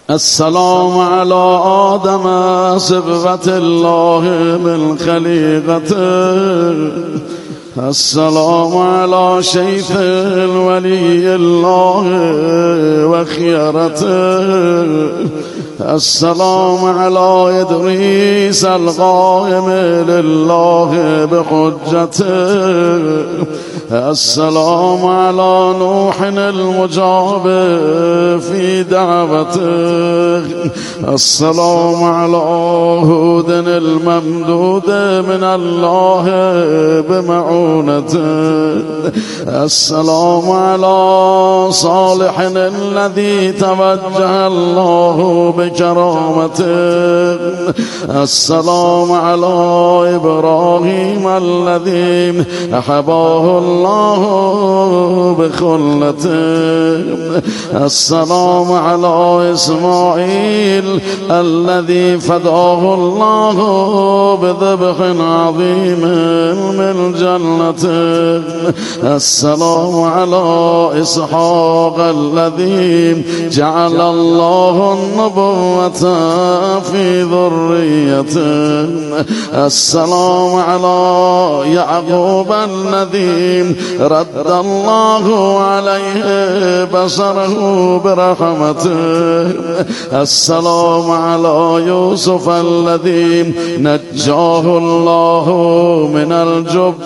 السلام على آدم صبغة الله من خليقته. السلام على شيخ الولي الله وخيرته. السلام على إدريس القائم لله بحجته. السلام على نوح المجاب في دعوته. السلام على هود الممدود من الله بمعونته. السلام على صالح الذي توجه الله بكرامته. السلام على إبراهيم الذي أحباه الله بخلته. السلام على إسماعيل الذي فداه الله بذبح عظيم من جنته. السلام على إسحاق الذي جعل الله النبوة في ذريته. السلام على يعقوب الذي رد الله عليه بصره برحمته. السلام على يوسف الذي نجاه الله من الجب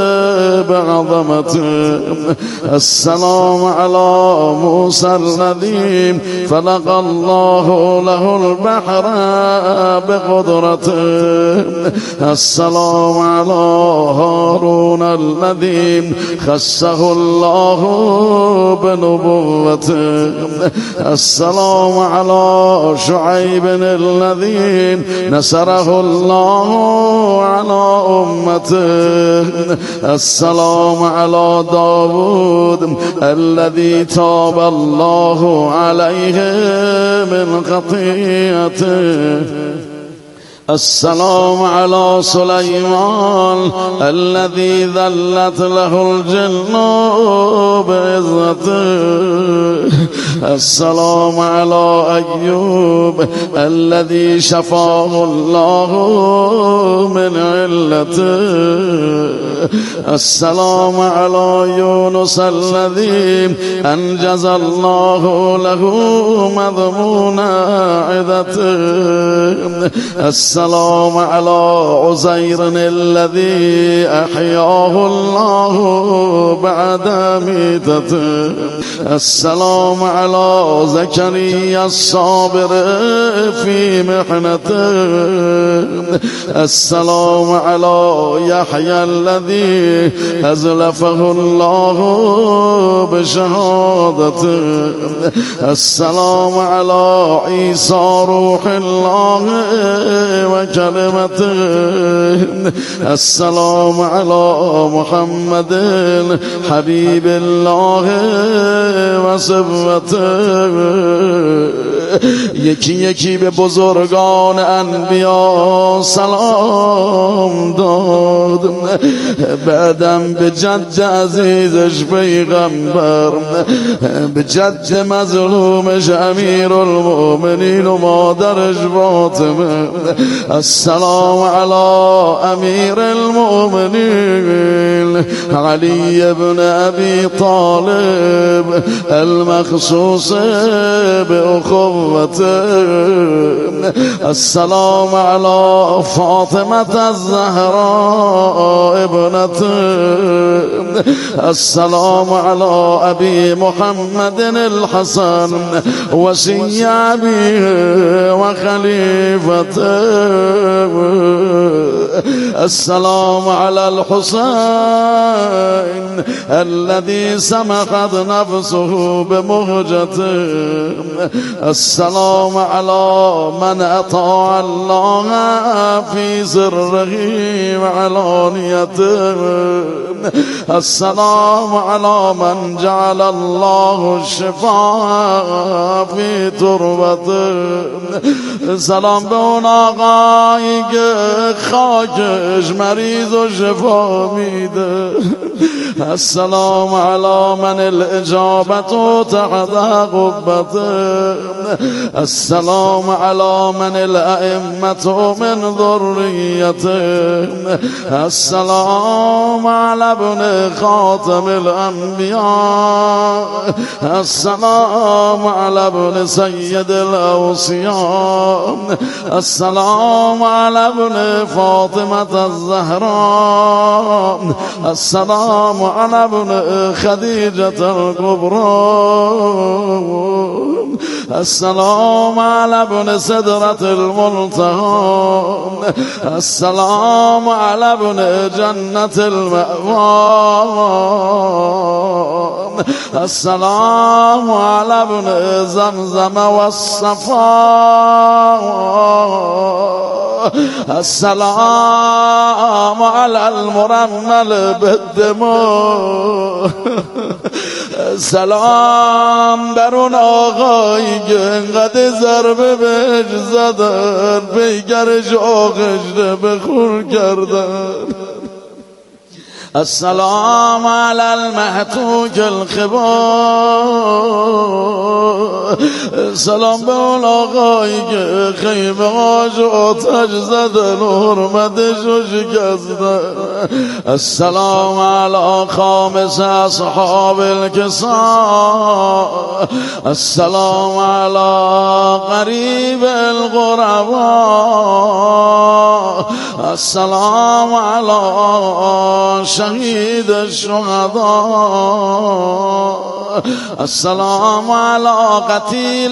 بعظمته. السلام على موسى الذي فلق الله له البحر بقدرته. السلام على هارون الذي خصه الله بنبوته. السلام على شعيب الذي نصره الله على أمته. السلام على داود الذي تاب الله عليه من خطيئته. السلام على سليمان الذي ذلت له الجن بعزته. السلام على أيوب الذي شفاه الله من علته. السلام على يونس الذي أنجز الله له مضمون عظته. السلام على عزير الذي أحياه الله بعد ميتته. السلام على زكريا الصابر في محنته. السلام على يحيى الذي أزلفه الله بشهادته. السلام على عيسى روح الله وكلمته. السلام على محمد حبيب الله وصفوته. یکی یکی به بزرگان انبیا سلام داد، بعدم به جد عزیزش پیغمبر، به جد مظلومش امیر المؤمنین و مادرش فاطمه. السلام على امیر المؤمنین علی ابن ابی طالب المخصوص بأخوته. السلام على فاطمة الزهراء ابنته. السلام على أبي محمد الحسن وصي أبيه وخليفته. السلام على الحسين الذي سمحت نفسه بمهجته. السلام على من أطاع الله في سره وعلانيته. السلام على من جعل الله الشفاء في تربته. سلام به اون آقایی که خاکش مریض و شفا میده. السلام على من الاجابة تحت قبته. السلام على من الائمة من ذريته. السلام على ابن خاتم الانبياء. السلام على ابن سيد الاوصياء. السلام على ابن فاطمة الزهراء. السلام على ابن خديجة الكبرى. السلام على ابن سدرة المنتهى. السلام على ابن جنة المأوى. السلام على ابن زمزم والصفا. السلام على المرمل بالدماء. سلام بر اون آقایی که انقدر ضربه بهش زدن پیکرش آغشته به خون کردن. السلام على المهتوك الخبار. سلام به اون آقایی که خیمه هاش آتش زدن و حرمتش رو شکستن. السلام على خامس اصحاب الكساء. السلام على قریب الغرباء. السلام على شهید الشهداء. السلام على قتيل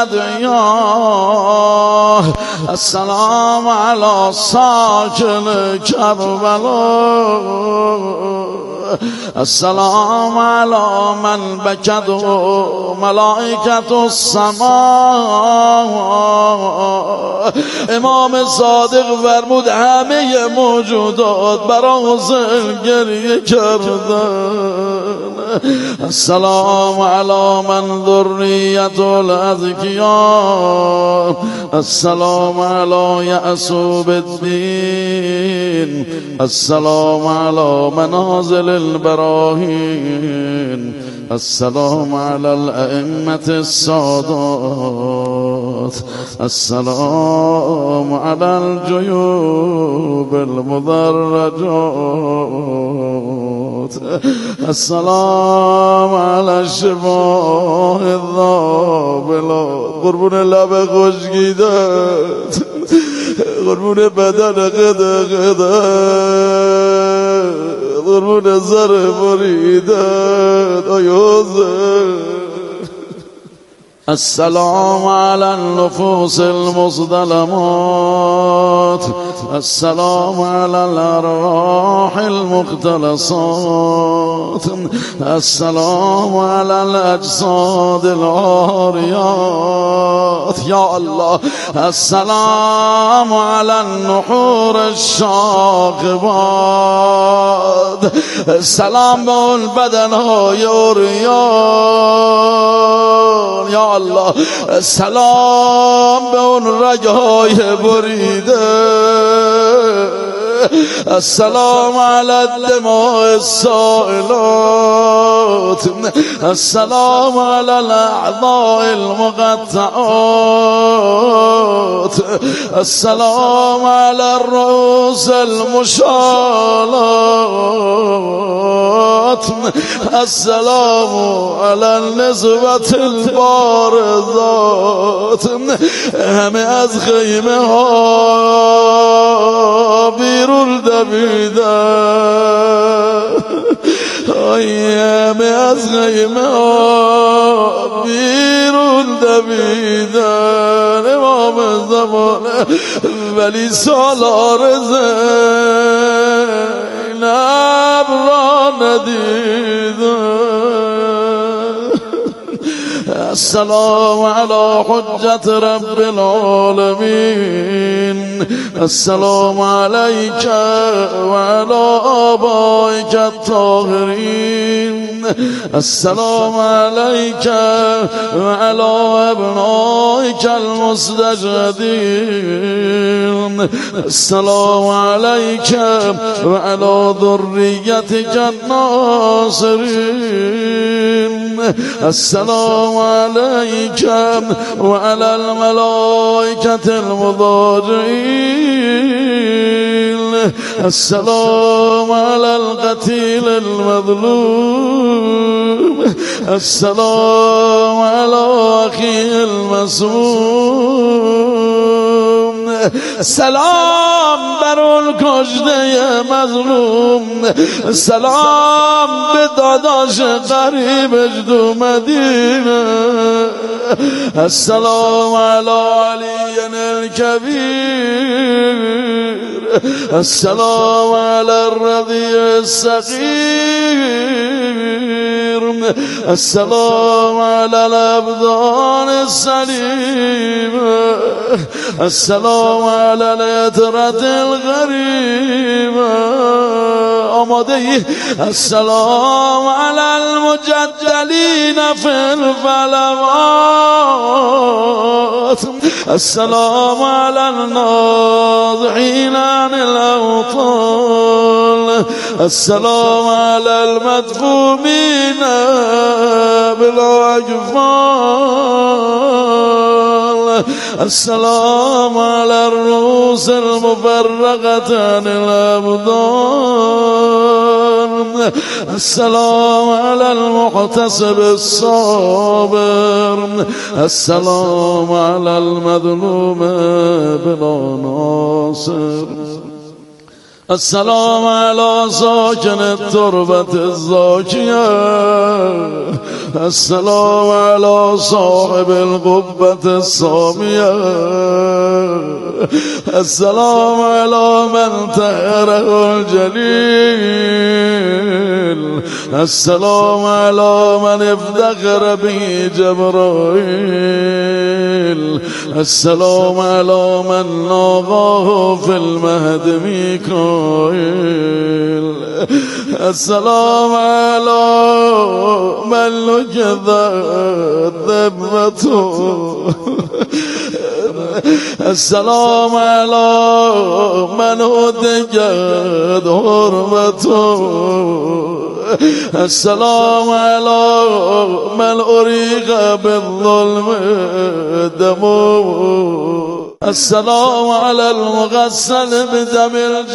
الأدعياء. السلام على ساكن كربلاء. السلام على من بكت ملائكة السماء. امام صادق فرمود همه موجودات برای حسین گریه کردن. السلام على من ذرية الأذكياء. السلام على يعصوب الدين. السلام على منازل البراهين. السلام على الأئمة السادات. السلام على الجيوب المدرجات. السلام على الشفاه الضابلات. قربون لب خشکیدت، قربون بدن قدقدت، قربون زر بریدت. آیوزه السلام على النفوس المظلمات. السلام على الأرواح المختلصات. السلام على الأجساد العاريات. يا الله السلام على النحور الشاخبات. السلام به اون بدنهای عریان. یا الله سلام به اون رگهای بریده. السلام على الدماء السائلات. السلام على الأعضاء المقطعات. السلام على الرؤوس المشالات. السلام على النسبة البارزات. همه از خیمه ها بیرون دویدن. همه از خیمه ها بیرون دویدن. امام زمان ولی سالار زینب را ندیدن. السلام على حجة رب العالمين. السلام عليك وعلى آبائك الطاهرين. السلام عليك وعلى أبنائك المستجدين. السلام عليك وعلى ذريتك الناصرين. السلام عليك وعلى الملائكة المضاجعين. السلام على القتيل المظلوم. السلام على أخي المسموم. سلام بر اون کشته مظلوم. سلام به داداش غریبش دو مدینه. السلام علی علی الکبیر. السلام علی الرضیع الصغیر. السلام علی الابدان السلیمه. السلام علی العطرة الغریبه. آماده ای؟ السلام علی المجدلین فی الفلوات. السلام علی الناضحین عن الاوطان. السلام علی المدفومین بالاجفان. السلام على الرؤوس المفرقة عن الأبدان. السلام على المحتسب الصابر. السلام على المظلوم بلا ناصر. السلام على ساكن التربة الزاكية. السلام على صاحب القبة الصامية. السلام على من طهره الجليل. السلام على من افتخر به جبرائيل. السلام على من لاقاه في المهد ميكائيل. السلام على من لجذت ذمته. السلام على من هدجت حرمته. السلام على من أريق بالظلم دمه. السلام على المغسل بدم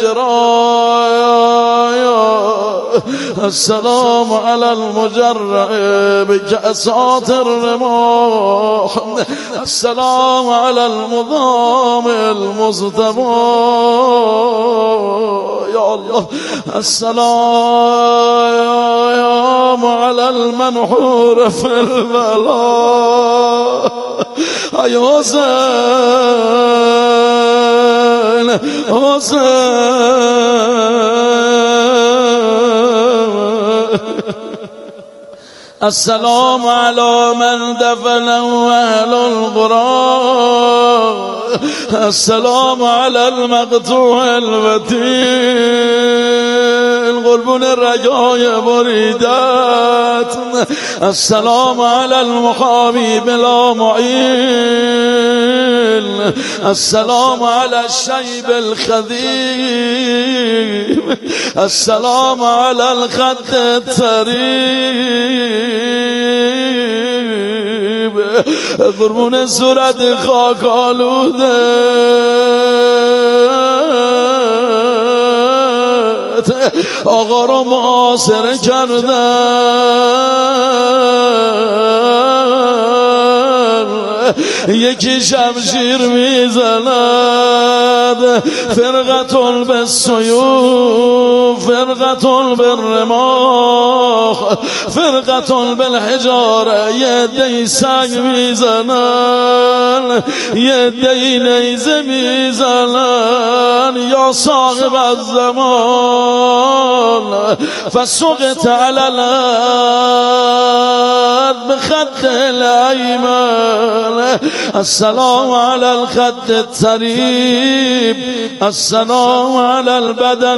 الجرايا. السلام على المجرع بكأسات الرماح. السلام على المضام المصطفى. يا الله. السلام على المنحور في البلاء. يا حسين حسين. السلام على من دفنه أهل القرى. السلام على المقطوع الوتين قلبون الرجاء بريدات. السلام على المحامي بلا معين. السلام على الشيب الخذيب. السلام على الخد التريب قربون صورت خاک آلوده. آقا رو معاصره کردن. یکی شمشیر میزند فرقة بالسيوف فرقة بالرماح فرقة بالحجاره یه دی سنگ میزنن یه دی نیزه میزنن یا صاحب الزمان فسقط على الارض بخد الایمن السلام على الخد الطريب السلام على البدن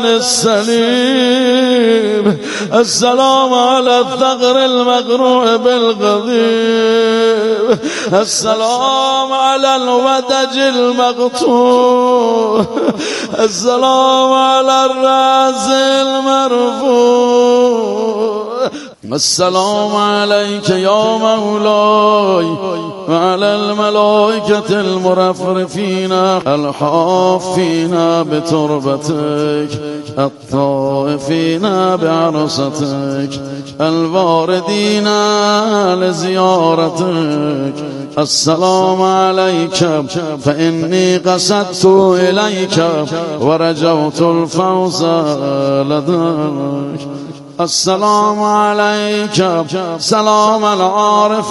السليم السلام على الثغر المقروع بالقضيب السلام على الودج المقطوع السلام على الراس المرفوع السلام عليك يا مولاي وعلى الملائكة المرفرفين الحافين بتربتك الطائفين بعرصتك الواردين لزيارتك السلام عليك فإني قصدت إليك ورجوت الفوز لديك السلام عليك سلام العارف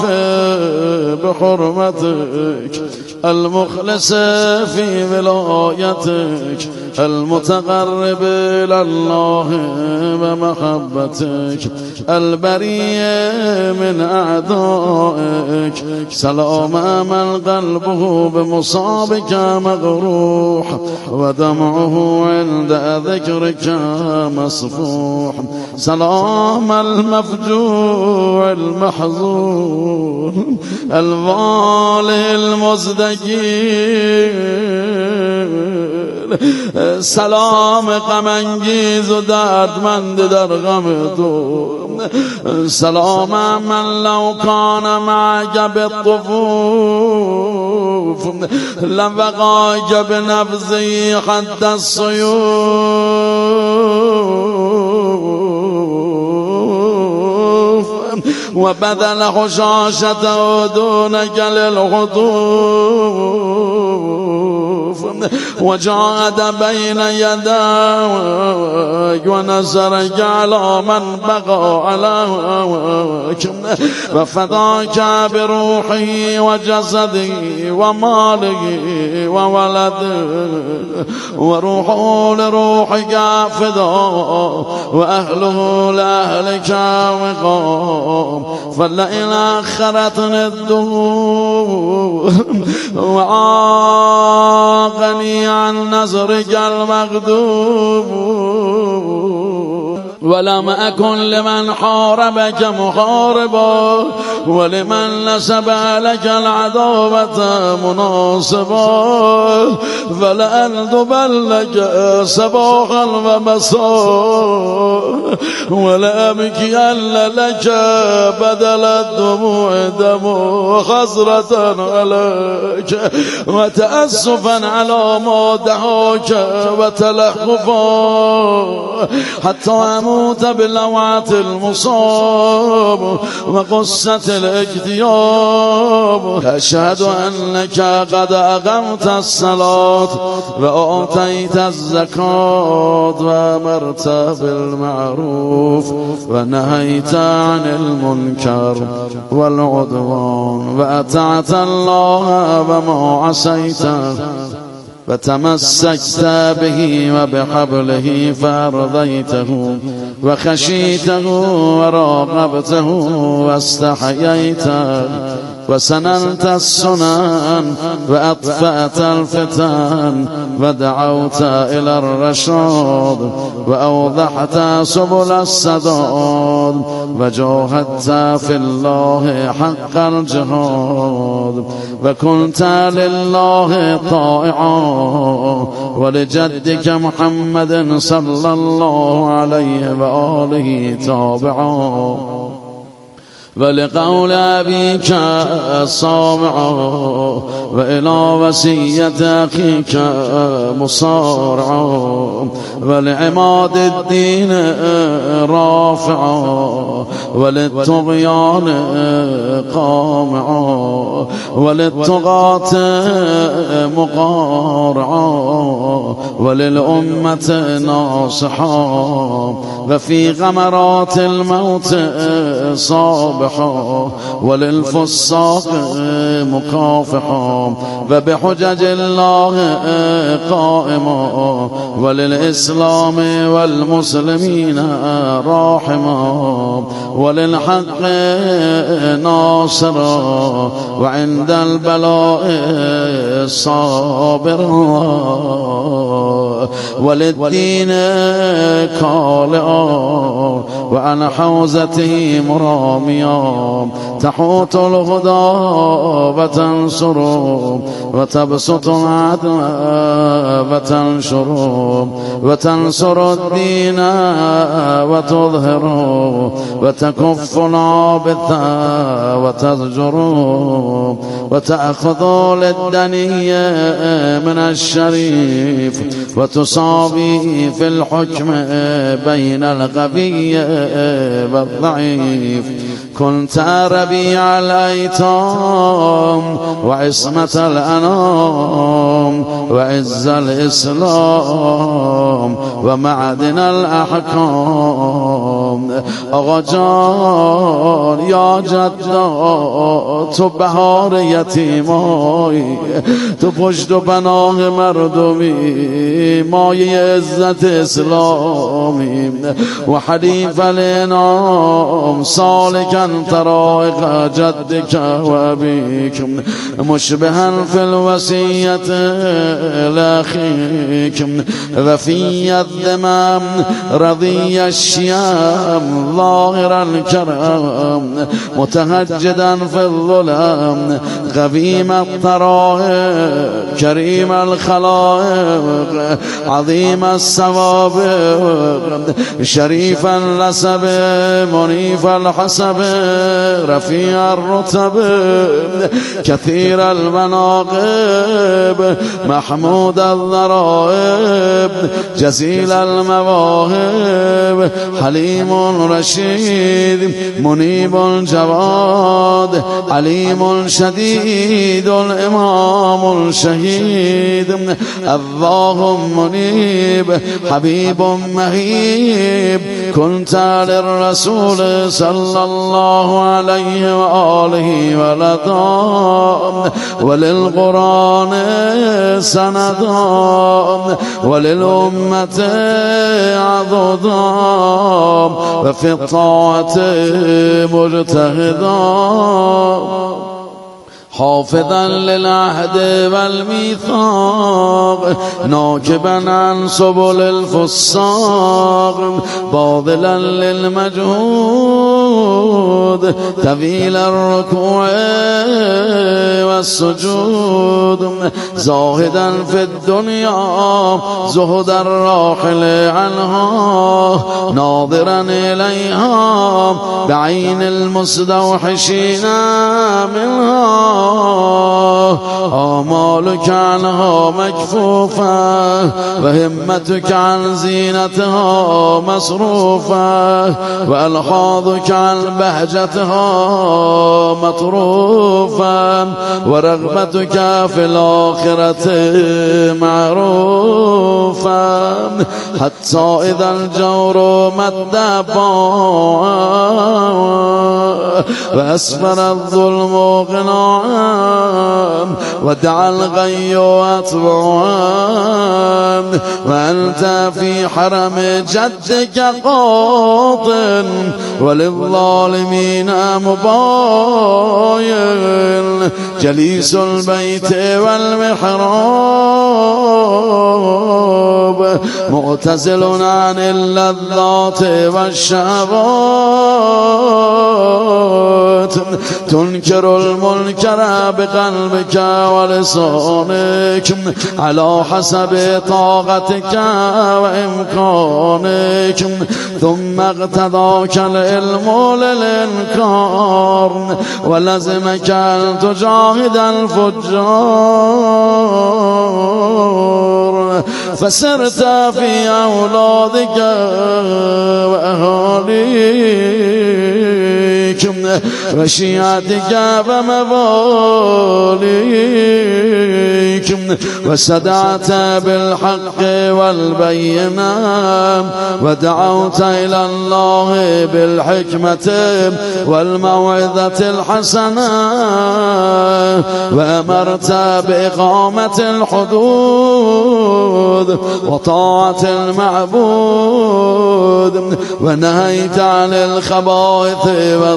بحرمتك المخلص في ولايتك المتقرب إلى الله بمحبتك البريء من أعدائك سلام من قلبه بمصابك مغروح ودمعه عند ذكرك مصفوح سلام المفجوع المحزون الوالي المزدجين سلام غم انگیز و دردمند در غم تو سلام من لو کان معك بالطفوف لوقاك بنفسه حد السيوف وبذل حشاشته دونك للخطوف وجاهد بين يداك ونصرك على من بغى عليك وفداك بروحه وجسده وماله وولده وروحه لروحك فداء وأهله لأهلك وقام فلئن أخرتني الدهور وعاقني عن نظرك المغضوب ولم أكن لمن حاربك محاربا ولمن نسب لك العداوة مناصبا فلأندبن لك صباحا ومساء ولأبكين لك بدل الدموع دموع حسرة عليك وتأسفا على ما دعاك وتلهفا حتى أموت بلوعة المصاب وقصة الاكتئاب أشهد أنك قد أقمت الصلاة وأعطيت الزكاة وأمرت بالمعروف ونهيت عن المنكر والعدوان وأطعت الله وما عصيته وتمسكت به وبحبله فأرضيته وخشيته وراقبته واستحييته وسننت السنن وأطفأت الفتن ودعوت إلى الرشاد وأوضحت سبل السداد وجاهدت في الله حق الجهاد وكنت لله طائعا ولجدك محمد صلى الله عليه وآله تابعا ولقول أبيك صامع وإلى وصية أخيك مصارع ولعماد الدين رافع وللطغيان قامع وللطغاة مقارع وللأمة ناصحا وفي غمرات الموت صابحا وللفساق مكافحا وبحجج الله قائما وللإسلام والمسلمين راحما وللحق ناصرا وعند البلاء صابرا وللدين كالئا وعن حوزته مراميا تحوت الهدى وتنصر وتبسط العدل وتنشر وتنصر الدين وتظهر وتكف العابث وتزجر وتأخذ للدني من الشريف وتصابي في الحكم بين الغبي والضعيف كنت ربيع الأيتام وعصمة الأنام وعز الإسلام ومعدن الأحكام آقا جان یا جدا تو بهار یتیمایی تو پشت و پناه مردمی مایه عزت اسلامی و حریف الانام سالکا طرائق جدك وابيك مشبها في الوصية لأخيك وفي الذمام رضي الشيام ظاهر الكرام متهجدا في الظلام غبيم الطرائق كريم الخلائق عظيم السوابق شريف النسب منيف الحسب رفيع الرتب كثير المناقب محمود الضرائب جزيل المواهب حليم رشيد منيب جواد عليم شديد الإمام الشهيد اللهم منيب حبيب مهيب كنت للرسول صلى الله عليه وآله ولدا وللقرآن سندا وللأمة عضدا وفي الطاعة مجتهدا حافظا للعهد والميثاق ناكبا عن سبل الفساق باذلا للمجهود طويل الركوع والسجود زاهدا في الدنيا زهد الراحل عنها ناظرا إليها بعين المستوحشين منها آمالك عنها مكفوفة وهمتك عن زينتها مصروفة وألحاظك عن بهجتها مطروفة ورغبتك في الآخرة معروفة حتى إذا الجور مد وأسفر الظلم غناء ودعا الغي أتبعا وأنت في حرم جدك قاطن وللظالمين مباين جليس البيت والمحراب معتزل عن اللذات والشهوات تنكر المنكر بقلبك ولسانك على حسب طاقتك وإمكانك ثم اقتضاك العلم للإنكار ولزمك أن تجاهد الفجار فسرت في أولادك وأهاليك وشيعتك ومواليك وصدعت بالحق والبينة ودعوت إلى الله بالحكمة والموعظة الحسنة وأمرت بإقامة الحدود وطاعة المعبود ونهيت عن الخبائث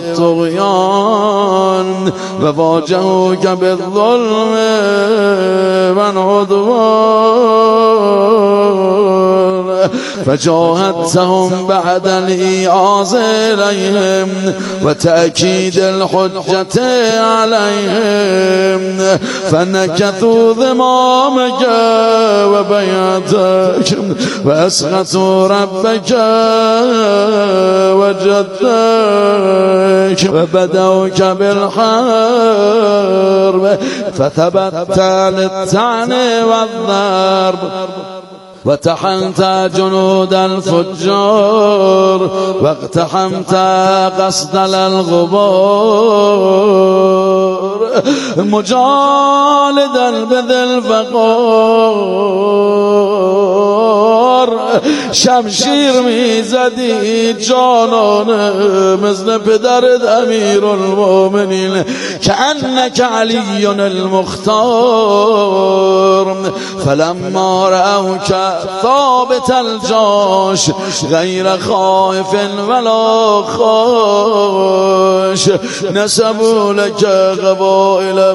والطغيان وواجهوك بالظلم والعدوان فجاهدتهم بعد الإيعاز إليهم وتأكيد الحجة عليهم فنكثوا ذمامك وبيعتك وأسخطوا ربك وجدك وبدوك بالحرب فثبت للطعن والضرب وتحنت جنود الفجار واقتحمت قصد الغبار مجالدا بذي الفقار شمشیر میزدی جانانه مثل پدرت امیر المؤمنین كأنك علي المختار فلما رأوك ثابت الجاش غير خائف ولا خاش نسبوا لك قبائل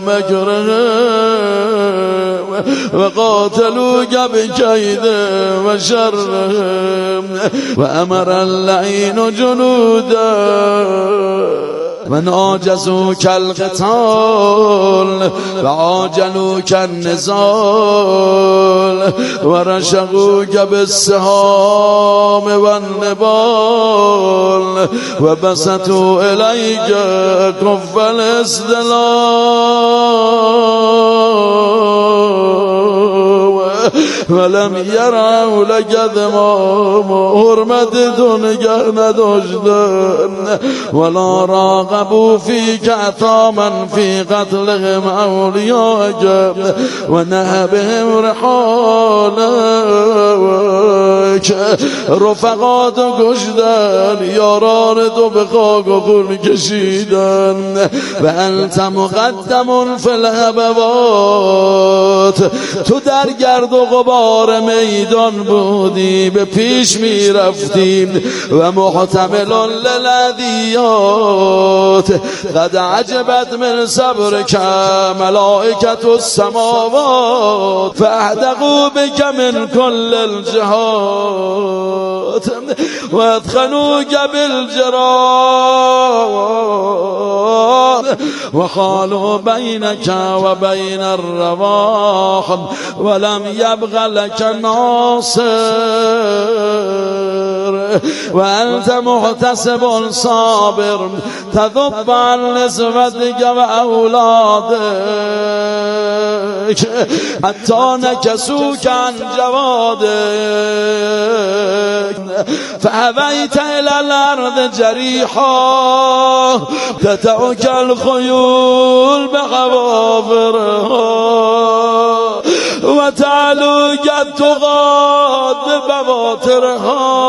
مكرهم وقاتلوك بكيدهم وشرهم وأمر اللعين جنودا من عاجزوك القتال وعاجلوك النزال ورشقوك بالسهام والنبال وبسطوا إليك كف الاستلام ولم يروا لك ذمام حرمت دنگه نداشتن ولا راقبوا فيك عثاما في قتلهم أولياءك ونهبهم رحالك رفقات کشتن یاران تو به خاک و خون کشیدن و انت مقدم فی الهبوات تو در گرد و غبار میدان بودی به پیش می رفتیم و محتمل للذیات قد عجبت من صبرك ملائکة السماوات فاحدقوا بك من كل الجهات وادخلوك بالجراد وخالوا بينك وبين الرواح ولم يبغ لك ناصر وأنت محتسب صابر تذب عن نسبتك وأولادك حتى نكسوك عن جوادك فأبيت إلى الأرض جريحا تتعك الخيول بغوافرها وتعلوك التغاد ببواطرها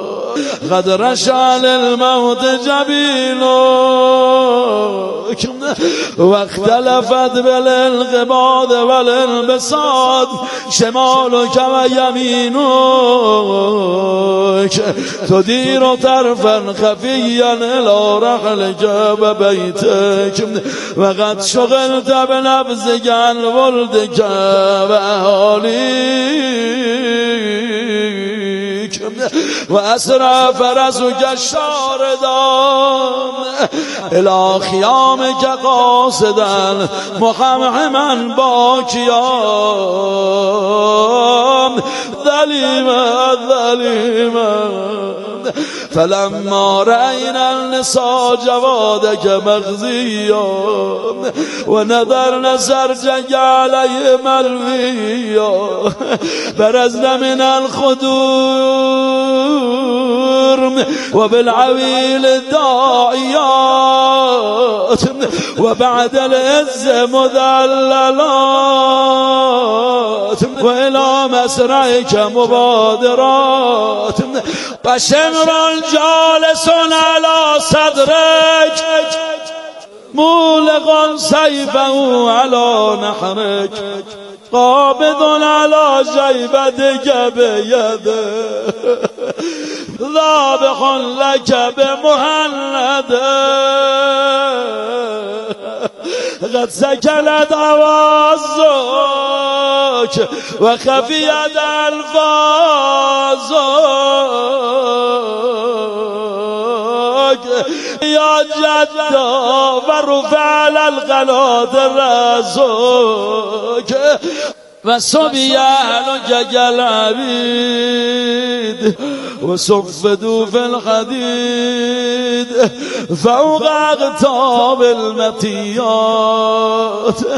قد رشع للموت جبينك واختلفت بالانقباض والانبساط شمالك ويمينك تدير طرفا خفيا إلى رحلك وبيتك وقد شغلت بنبذك عن ولدك وأهاليك وأسرى فرسك الشاردان إلى خيامك قاصدا محمحما باكيا ظليما فلما رأينا النساء جوادك مغزيا ونظرنا سرجك عليه ملويا برزنا من الخدور وبالعويل الداعيات وبعد العز مذللات وإلى مسرعك مبادرات وشمر جالس على صدرك مولغا سيفه على نحرك قابض على جيبتك بيده ذابح لك بمهنده قد سكنت أوازك وخفيت ألفاظك يا جدا ورفع القناة رأسك وصبيانك كالعبيد وصفدوا في الحديد فوق أغتاب المطيات